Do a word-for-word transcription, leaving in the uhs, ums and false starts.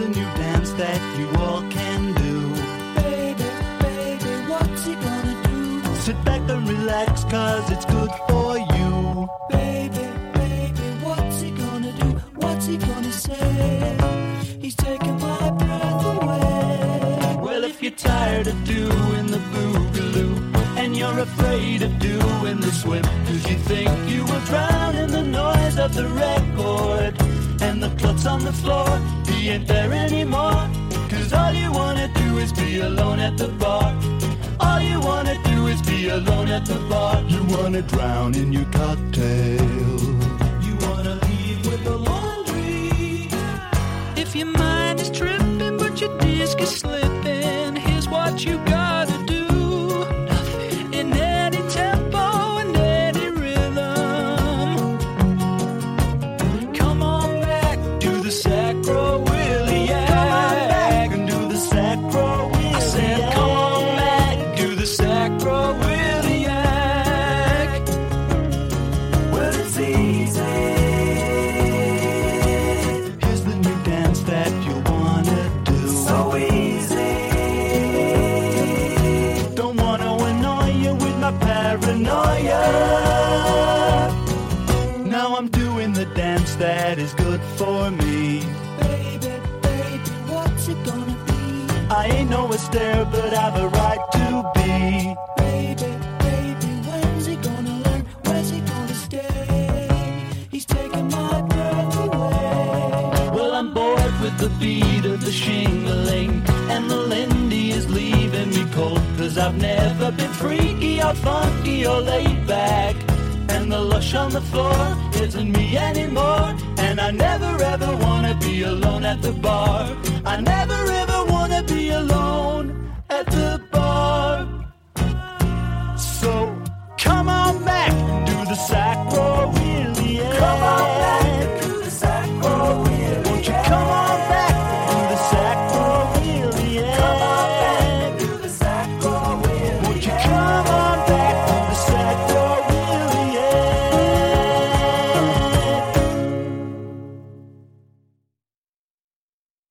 a new dance that you all can do. Baby, baby, what's he gonna do? Sit back and relax, cause it's good for you. Baby, baby, what's he gonna do? What's he gonna say? He's taking my breath away. Well, if you're tired of doing the boogaloo, and you're afraid of doing the swim, cause you think you will drown in the noise of the record, and the clock's on the floor, he ain't there anymore. Cause all you wanna do is be alone at the bar. All you wanna do is be alone at the bar. You wanna drown in your cocktail. You wanna leave with the laundry. If your mind is tripping but your disc is slipping, here's what you gotta do. Nothing. In any tempo and any rhythm. Come on back, do the sacro-williac. Come on back and do the sacro-williac. I said come on back, do the sacro-williac. Well, it's easy. Here's the new dance that you wanna do. So easy. Don't wanna annoy you with my paranoia. Now I'm doing the dance that is good for me. Baby, baby, what's it gonna be? I ain't no Astaire, but I've a right to be. Baby, baby, when's he gonna learn? Where's he gonna stay? He's taking my breath away. Well, I'm bored with the beat of the shingling, and the Lindy is leaving me cold. Cause I've never been freaky or funky or laid back, and the lush on the floor isn't me anymore. And I never ever wanna be alone at the bar. I never